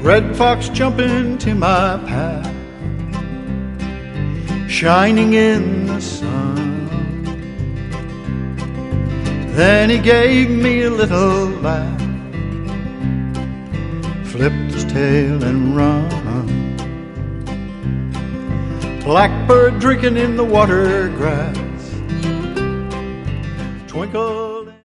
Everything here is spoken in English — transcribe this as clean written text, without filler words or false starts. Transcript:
red fox jumping to my path, shining in the sun. Then he gave me a little laugh, flipped his tail and run. Blackbird drinking in the water grass, twinkle